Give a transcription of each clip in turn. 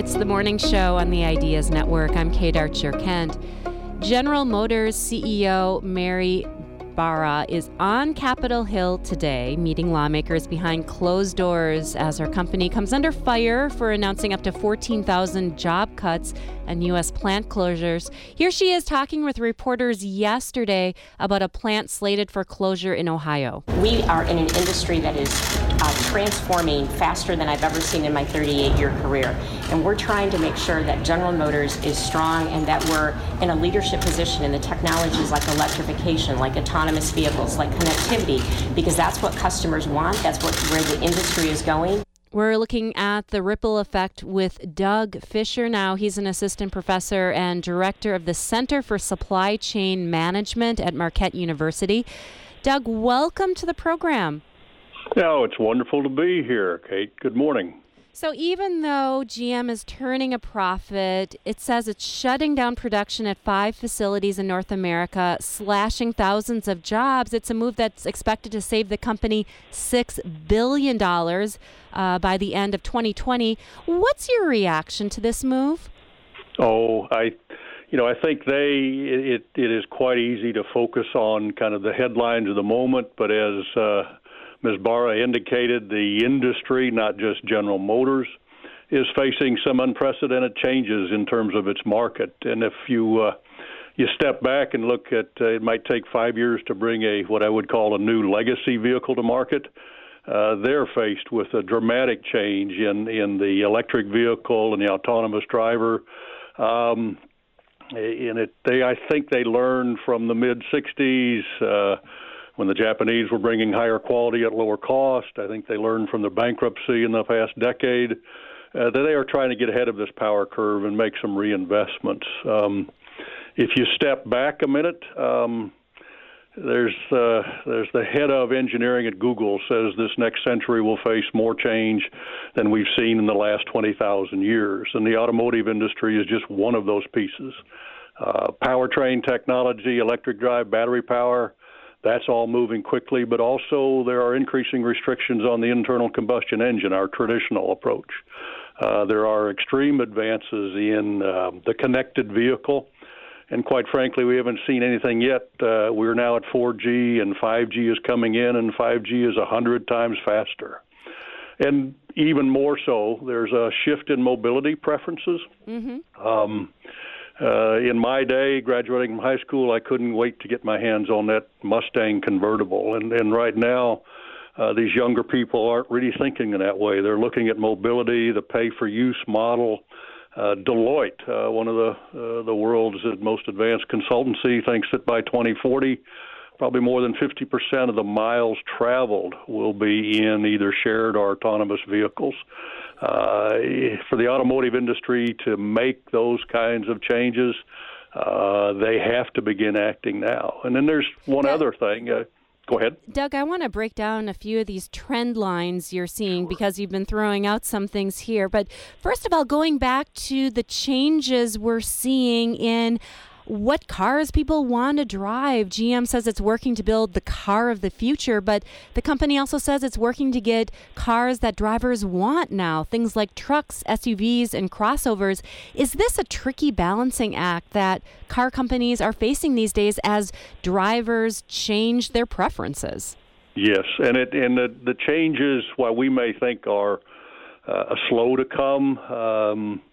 It's the morning show on the Ideas Network. I'm Kate Archer-Kent. General Motors CEO Mary Barra is on Capitol Hill today, meeting lawmakers behind closed doors as her company comes under fire for announcing up to 14,000 job cuts and U.S. plant closures. Here she is talking with reporters yesterday about a plant slated for closure in Ohio. We are in an industry that is transforming faster than I've ever seen in my 38-year career. And we're trying to make sure that General Motors is strong and that we're in a leadership position in the technologies like electrification, like autonomous vehicles, like connectivity, because that's what customers want. That's where the industry is going. We're looking at the ripple effect with Doug Fisher now. He's an assistant professor and director of the Center for Supply Chain Management at Marquette University. Doug, welcome to the program. Oh, it's wonderful to be here, Kate. Good morning. So even though GM is turning a profit, it says it's shutting down production at 5 facilities in North America, slashing thousands of jobs. It's a move that's expected to save the company $6 billion by the end of 2020. What's your reaction to this move? Oh, I think it is quite easy to focus on kind of the headlines of the moment, but as Ms. Barra indicated, the industry, not just General Motors, is facing some unprecedented changes in terms of its market. And if you step back and look at, it might take 5 years to bring what I would call a new legacy vehicle to market. They're faced with a dramatic change in the electric vehicle and the autonomous driver. I think they learned from the mid-'60s. When the Japanese were bringing higher quality at lower cost. I think they learned from the bankruptcy in the past decade that they are trying to get ahead of this power curve and make some reinvestments. If you step back a minute, there's the head of engineering at Google says this next century will face more change than we've seen in the last 20,000 years. And the automotive industry is just one of those pieces. Powertrain technology, electric drive, battery power, that's all moving quickly, but also there are increasing restrictions on the internal combustion engine, our traditional approach. There are extreme advances in the connected vehicle, and quite frankly, we haven't seen anything yet. We're now at 4G, and 5G is coming in, and 5G is 100 times faster. And even more so, there's a shift in mobility preferences. Mm-hmm. In my day, graduating from high school, I couldn't wait to get my hands on that Mustang convertible. And right now, these younger people aren't really thinking in that way. They're looking at mobility, the pay-for-use model. Deloitte, one of the world's most advanced consultancy, thinks that by 2040, probably more than 50% of the miles traveled will be in either shared or autonomous vehicles. For the automotive industry to make those kinds of changes, they have to begin acting now. And then there's one other thing. Go ahead. Doug, I want to break down a few of these trend lines you're seeing because you've been throwing out some things here. But first of all, going back to the changes we're seeing in what cars people want to drive. GM says it's working to build the car of the future, but the company also says it's working to get cars that drivers want now, things like trucks, SUVs, and crossovers. Is this a tricky balancing act that car companies are facing these days as drivers change their preferences? Yes, and the changes, while we may think are slow to come,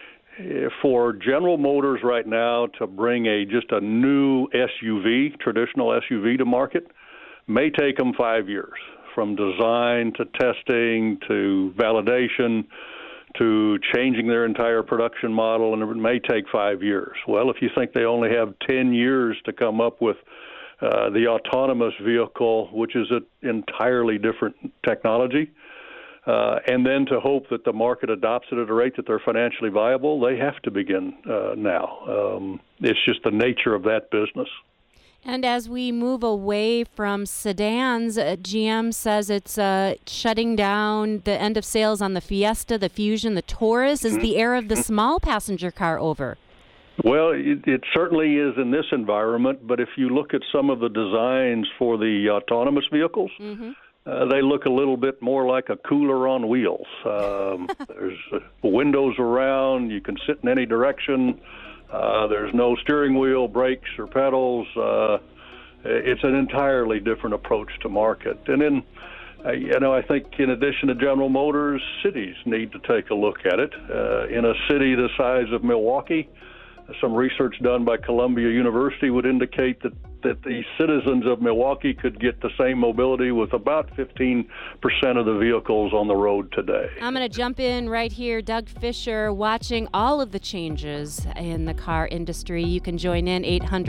for General Motors right now to bring just a new SUV, traditional SUV to market, may take them 5 years, from design to testing to validation to changing their entire production model, and it may take 5 years. Well, if you think they only have 10 years to come up with the autonomous vehicle, which is an entirely different technology, and then to hope that the market adopts it at a rate that they're financially viable, they have to begin now. It's just the nature of that business. And as we move away from sedans, GM says it's shutting down the end of sales on the Fiesta, the Fusion, the Taurus. Is the era of the small passenger car over? Well, it certainly is in this environment, but if you look at some of the designs for the autonomous vehicles, they look a little bit more like a cooler on wheels. There's windows around. You can sit in any direction. There's no steering wheel, brakes, or pedals. It's an entirely different approach to market. And then, I think in addition to General Motors, cities need to take a look at it. In a city the size of Milwaukee, some research done by Columbia University would indicate that the citizens of Milwaukee could get the same mobility with about 15% of the vehicles on the road today. I'm going to jump in right here. Doug Fischer, watching all of the changes in the car industry. You can join in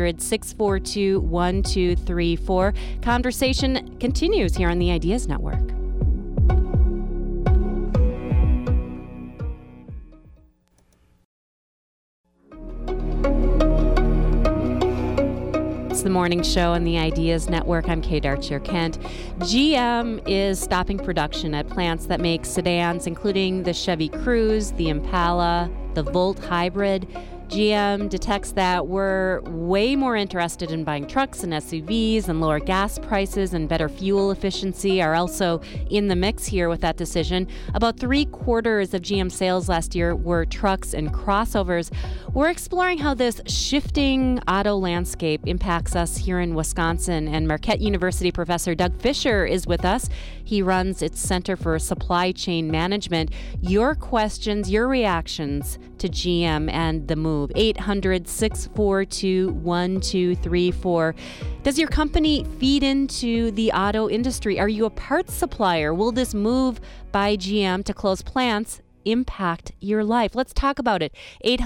800-642-1234. Conversation continues here on the Ideas Network. The morning show on the Ideas Network. I'm Kate Archer-Kent. GM is stopping production at plants that make sedans, including the Chevy Cruze, the Impala, the Volt Hybrid. GM detects that we're way more interested in buying trucks and SUVs, and lower gas prices and better fuel efficiency are also in the mix here with that decision. About 3/4 of GM sales last year were trucks and crossovers. We're exploring how this shifting auto landscape impacts us here in Wisconsin, and Marquette University professor Doug Fischer is with us. He runs its Center for Supply Chain Management. Your questions, your reactions to GM and the move. 800-642-1234. Does your company feed into the auto industry? Are you a parts supplier? Will this move by GM to close plants impact your life? Let's talk about it.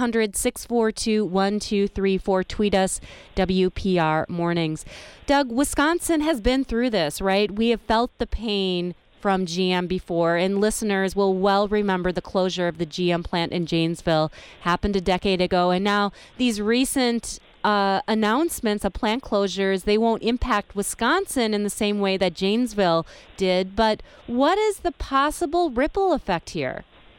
800-642-1234. Tweet us, WPR Mornings. Doug, Wisconsin has been through this, right? We have felt the pain from GM before, and listeners will well remember the closure of the GM plant in Janesville happened a decade ago, and now these recent announcements of plant closures, they won't impact Wisconsin in the same way that Janesville did, but what is the possible ripple effect here?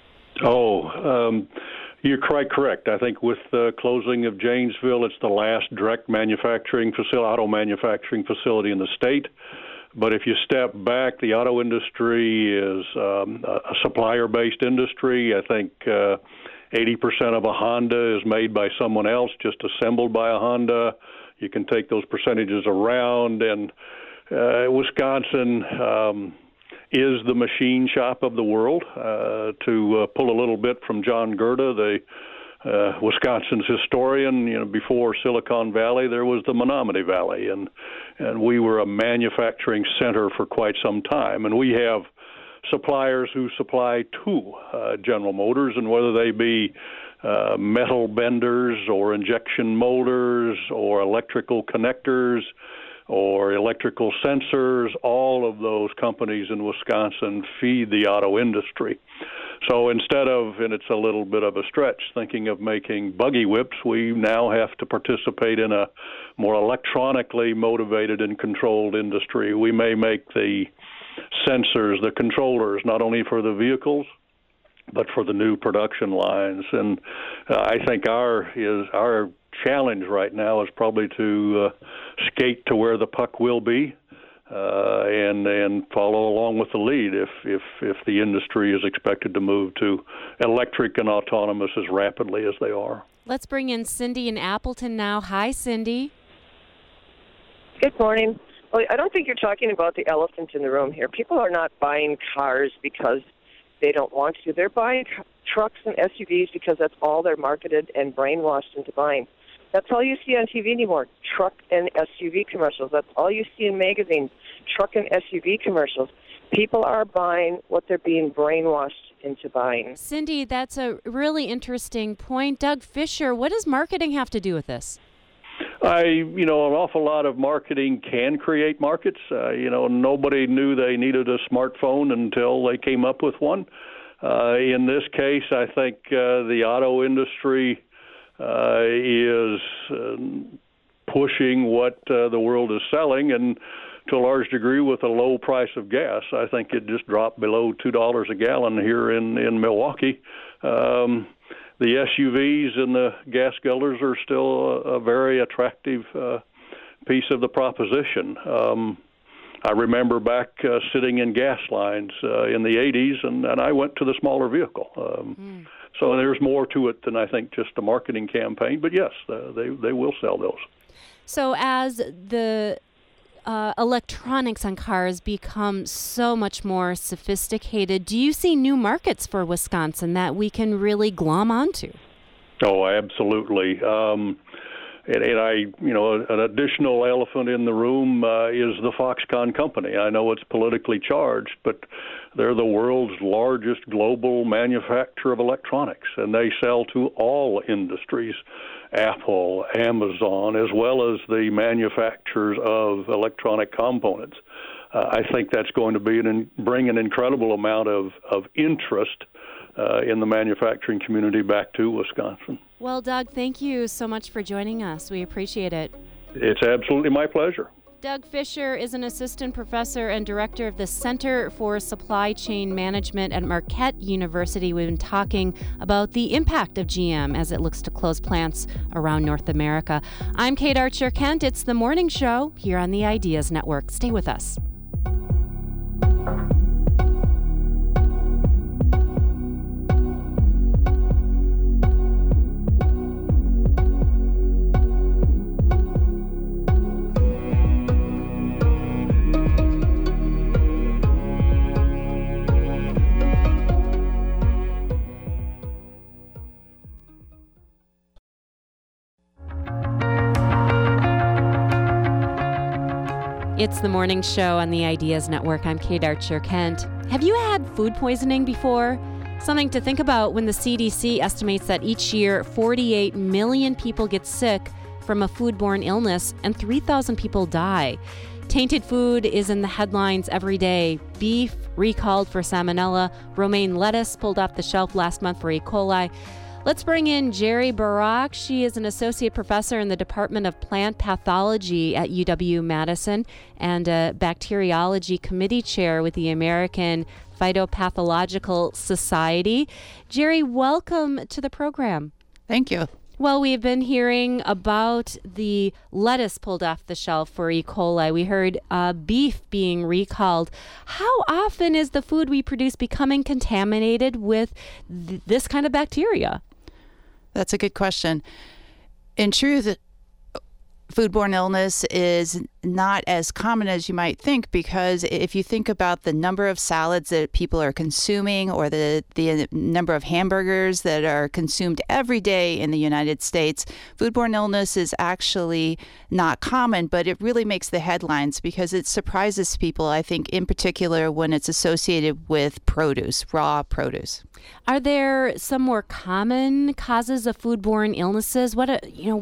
You're quite correct. I think with the closing of Janesville, it's the last direct manufacturing facility, auto manufacturing facility in the state. But if you step back, the auto industry is a supplier-based industry. I think 80% of a Honda is made by someone else, just assembled by a Honda. You can take those percentages around, and Wisconsin is the machine shop of the world. To pull a little bit from John Gerda, Wisconsin's historian, before Silicon Valley, there was the Menominee Valley, and we were a manufacturing center for quite some time. And we have suppliers who supply to General Motors, and whether they be metal benders or injection molders or electrical connectors or electrical sensors, all of those companies in Wisconsin feed the auto industry. So instead of, and it's a little bit of a stretch, thinking of making buggy whips, we now have to participate in a more electronically motivated and controlled industry. We may make the sensors, the controllers, not only for the vehicles, but for the new production lines. And I think our challenge right now is probably to skate to where the puck will be, and follow along with the lead if the industry is expected to move to electric and autonomous as rapidly as they are. Let's bring in Cindy in Appleton now. Hi, Cindy. Good morning. Well, I don't think you're talking about the elephant in the room here. People are not buying cars because they don't want to. They're buying trucks and SUVs because that's all they're marketed and brainwashed into buying. That's all you see on TV anymore, truck and SUV commercials. That's all you see in magazines, truck and SUV commercials. People are buying what they're being brainwashed into buying. Cindy, that's a really interesting point. Doug Fischer, what does marketing have to do with this? An awful lot of marketing can create markets. Nobody knew they needed a smartphone until they came up with one. In this case, I think the auto industry is pushing what the world is selling, and to a large degree with a low price of gas. I think it just dropped below $2 a gallon here in Milwaukee. The SUVs and the gas guzzlers are still a very attractive piece of the proposition. I remember back sitting in gas lines in the 80s, and I went to the smaller vehicle. So there's more to it than I think just a marketing campaign. But yes, they will sell those. So as the electronics on cars become so much more sophisticated, do you see new markets for Wisconsin that we can really glom onto? Oh, absolutely. An additional elephant in the room is the Foxconn company. I know it's politically charged, but they're the world's largest global manufacturer of electronics, and they sell to all industries, Apple, Amazon, as well as the manufacturers of electronic components. I think that's going to bring an incredible amount of interest in the manufacturing community back to Wisconsin. Well, Doug, thank you so much for joining us. We appreciate it. It's absolutely my pleasure. Doug Fisher is an assistant professor and director of the Center for Supply Chain Management at Marquette University. We've been talking about the impact of GM as it looks to close plants around North America. I'm Kate Archer-Kent. It's the morning show here on the Ideas Network. Stay with us. It's the morning show on the Ideas Network. I'm Kate Archer-Kent. Have you had food poisoning before? Something to think about when the CDC estimates that each year 48 million people get sick from a foodborne illness and 3,000 people die. Tainted food is in the headlines every day. Beef recalled for salmonella, romaine lettuce pulled off the shelf last month for E. coli. Let's bring in Jerry Barak. She is an associate professor in the Department of Plant Pathology at UW-Madison and a bacteriology committee chair with the American Phytopathological Society. Jerry, welcome to the program. Thank you. Well, we've been hearing about the lettuce pulled off the shelf for E. coli. We heard beef being recalled. How often is the food we produce becoming contaminated with this kind of bacteria? That's a good question. In truth, foodborne illness is not as common as you might think, because if you think about the number of salads that people are consuming or the number of hamburgers that are consumed every day in the United States, foodborne illness is actually not common, but it really makes the headlines because it surprises people, I think, in particular when it's associated with produce, raw produce. Are there some more common causes of foodborne illnesses? What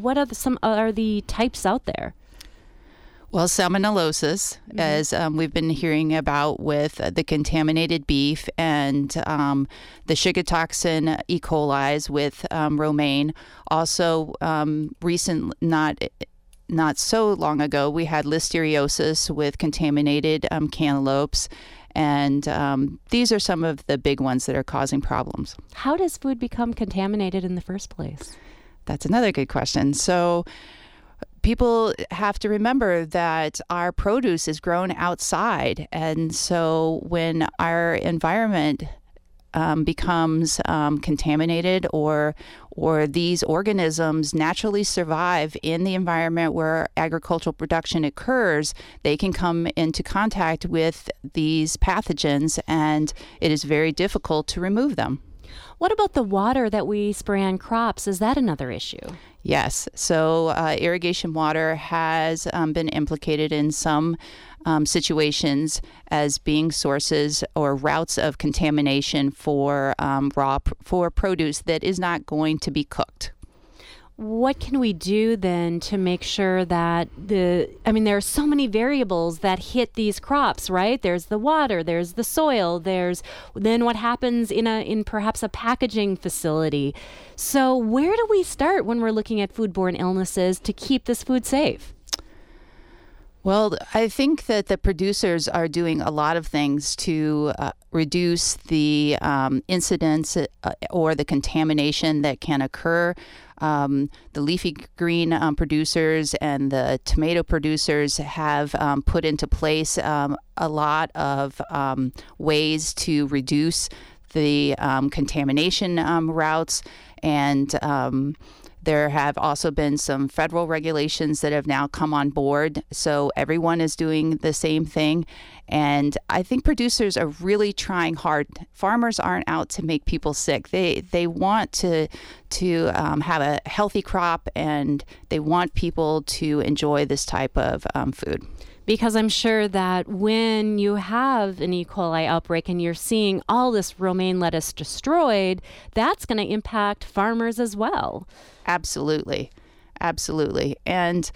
are the types out there? Well, salmonellosis, as we've been hearing about with the contaminated beef and the sugar toxin E. coli's with romaine. Also, not so long ago, we had listeriosis with contaminated cantaloupes. And these are some of the big ones that are causing problems. How does food become contaminated in the first place? That's another good question. So people have to remember that our produce is grown outside. And so when our environment becomes contaminated or these organisms naturally survive in the environment where agricultural production occurs, they can come into contact with these pathogens, and it is very difficult to remove them. What about the water that we spray on crops? Is that another issue? Yes. So irrigation water has been implicated in some situations as being sources or routes of contamination for produce that is not going to be cooked. What can we do then to make sure that there are so many variables that hit these crops, right? There's the water, there's the soil, there's then what happens in perhaps a packaging facility. So where do we start when we're looking at foodborne illnesses to keep this food safe? Well, I think that the producers are doing a lot of things to reduce the incidence or the contamination that can occur. the leafy green producers and the tomato producers have put into place a lot of ways to reduce the contamination routes, and there have also been some federal regulations that have now come on board. So everyone is doing the same thing. And I think producers are really trying hard. Farmers aren't out to make people sick. They want to have a healthy crop, and they want people to enjoy this type of food. Because I'm sure that when you have an E. coli outbreak and you're seeing all this romaine lettuce destroyed, that's going to impact farmers as well. Absolutely. Absolutely. And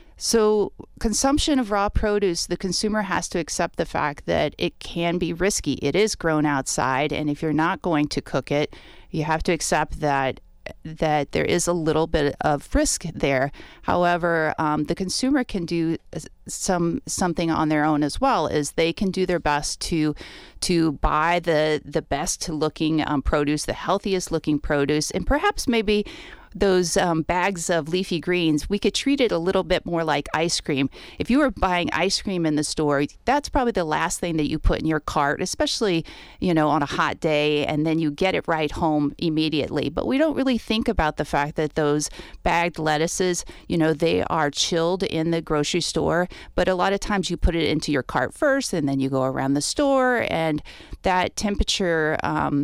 so consumption of raw produce, the consumer has to accept the fact that it can be risky. It is grown outside, and if you're not going to cook it, you have to accept that there is a little bit of risk there. However, the consumer can do something on their own as well, is they can do their best to buy the best looking produce, the healthiest looking produce, and perhaps maybe those bags of leafy greens, we could treat it a little bit more like ice cream. If you were buying ice cream in the store, that's probably the last thing that you put in your cart, especially, on a hot day, and then you get it right home immediately. But we don't really think about the fact that those bagged lettuces, they are chilled in the grocery store, but a lot of times you put it into your cart first, and then you go around the store, and that temperature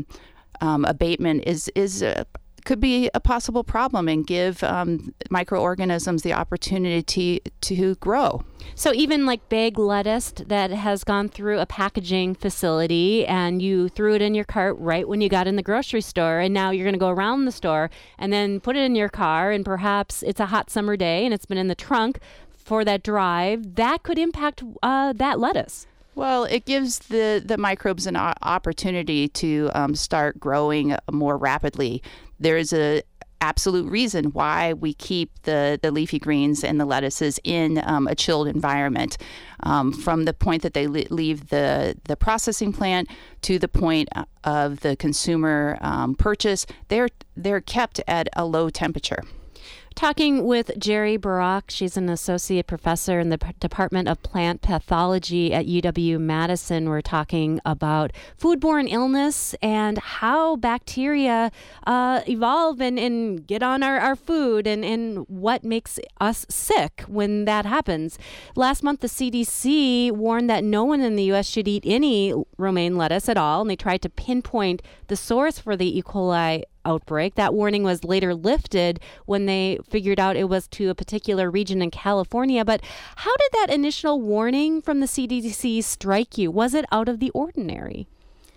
abatement could be a possible problem and give microorganisms the opportunity to grow. So even like bagged lettuce that has gone through a packaging facility and you threw it in your cart right when you got in the grocery store, and now you're going to go around the store and then put it in your car, and perhaps it's a hot summer day and it's been in the trunk for that drive, that could impact that lettuce. Well, it gives the microbes an opportunity to start growing more rapidly. There is a absolute reason why we keep the leafy greens and the lettuces in a chilled environment. From the point that they leave the processing plant to the point of the consumer purchase, they're kept at a low temperature. Talking with Jerry Barak. She's an associate professor in the Department of Plant Pathology at UW-Madison. We're talking about foodborne illness and how bacteria evolve and get on our food, and what makes us sick when that happens. Last month, the CDC warned that no one in the U.S. should eat any romaine lettuce at all, and they tried to pinpoint the source for the E. coli outbreak. That warning was later lifted when they figured out it was to a particular region in California. But how did that initial warning from the CDC strike you? Was it out of the ordinary?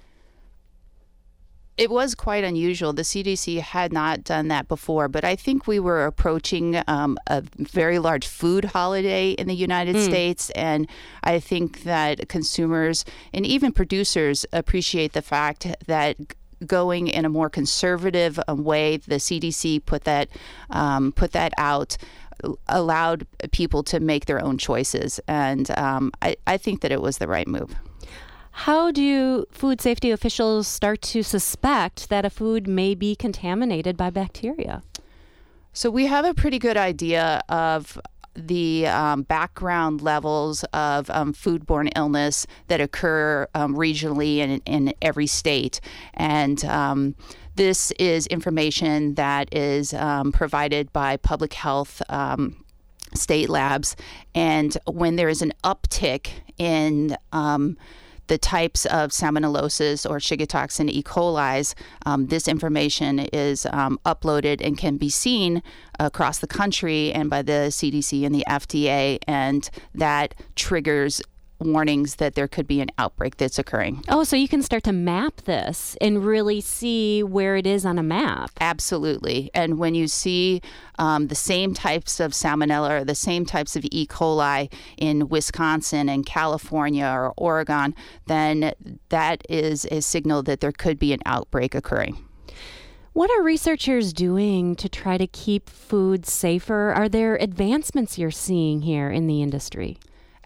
It was quite unusual. The CDC had not done that before, but I think we were approaching a very large food holiday in the United States, and I think that consumers and even producers appreciate the fact that going in a more conservative way, the CDC put that out, allowed people to make their own choices, and I think that it was the right move. How do food safety officials start to suspect that a food may be contaminated by bacteria? So we have a pretty good idea of the background levels of foodborne illness that occur regionally in every state. And this is information that is provided by public health state labs. And when there is an uptick in the types of salmonellosis or Shiga toxin E. coli's, this information is uploaded and can be seen across the country and by the CDC and the FDA, and that triggers warnings that there could be an outbreak that's occurring. Oh, so you can start to map this and really see where it is on a map. Absolutely. And when you see the same types of salmonella or the same types of E. coli in Wisconsin and California or Oregon, then that is a signal that there could be an outbreak occurring. What are researchers doing to try to keep food safer? Are there advancements you're seeing here in the industry?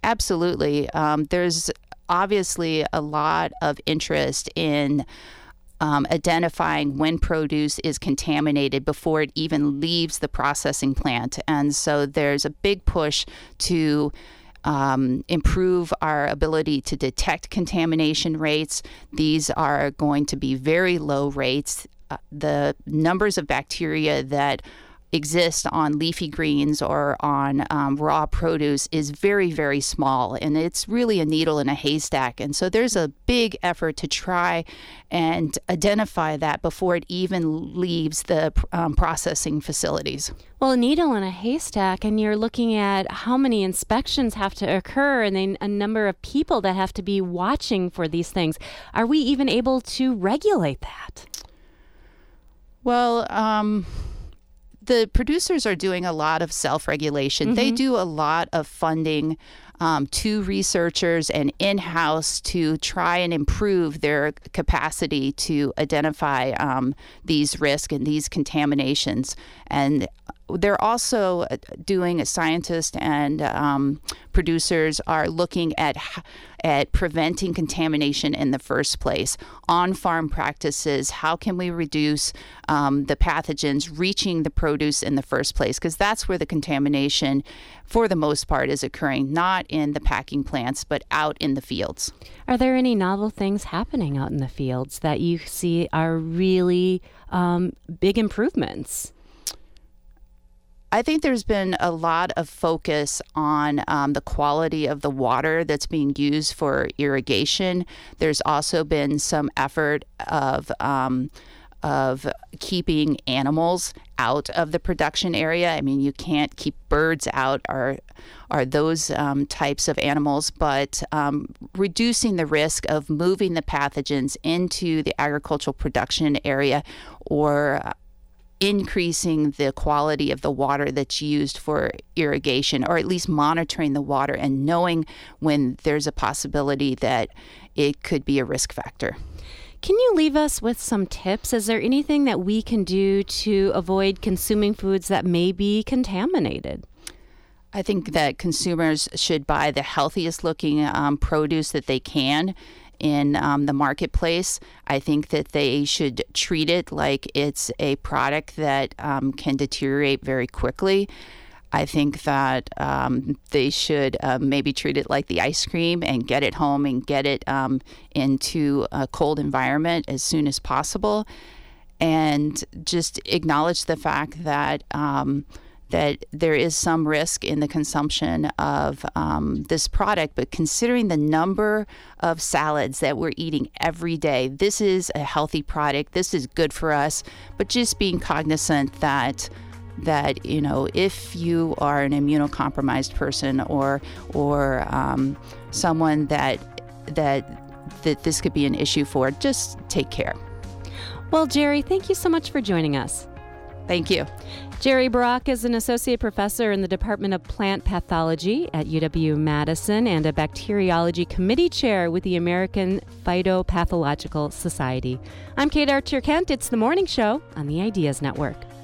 Absolutely. There's obviously a lot of interest in identifying when produce is contaminated before it even leaves the processing plant. And so there's a big push to improve our ability to detect contamination rates. These are going to be very low rates. The numbers of bacteria that exist on leafy greens or on raw produce is very, very small, and it's really a needle in a haystack. And so there's a big effort to try and identify that before it even leaves the processing facilities. Well, a needle in a haystack, and you're looking at how many inspections have to occur and then a number of people that have to be watching for these things. Are we even able to regulate that? Well, the producers are doing a lot of self-regulation. Mm-hmm. They do a lot of funding to researchers and in-house to try and improve their capacity to identify these risks and these contaminations. And they're also doing, scientists and producers are looking at preventing contamination in the first place. On-farm practices, how can we reduce the pathogens reaching the produce in the first place? Because that's where the contamination, for the most part, is occurring, not in the packing plants, but out in the fields. Are there any novel things happening out in the fields that you see are really big improvements? I think there's been a lot of focus on the quality of the water that's being used for irrigation. There's also been some effort of keeping animals out of the production area. I mean, you can't keep birds out or those types of animals, but reducing the risk of moving the pathogens into the agricultural production area or increasing the quality of the water that's used for irrigation, or at least monitoring the water and knowing when there's a possibility that it could be a risk factor. Can you leave us with some tips? Is there anything that we can do to avoid consuming foods that may be contaminated? I think that consumers should buy the healthiest looking produce that they can in the marketplace. I think that they should treat it like it's a product that can deteriorate very quickly. I think that they should maybe treat it like the ice cream and get it home and get it into a cold environment as soon as possible, and just acknowledge the fact that that there is some risk in the consumption of this product. But considering the number of salads that we're eating every day, this is a healthy product. This is good for us. But just being cognizant that you know, if you are an immunocompromised person or someone that this could be an issue for, just take care. Well, Jerry, thank you so much for joining us. Thank you. Jerry Brock is an associate professor in the Department of Plant Pathology at UW-Madison and a bacteriology committee chair with the American Phytopathological Society. I'm Kate Archer-Kent. It's The Morning Show on the Ideas Network.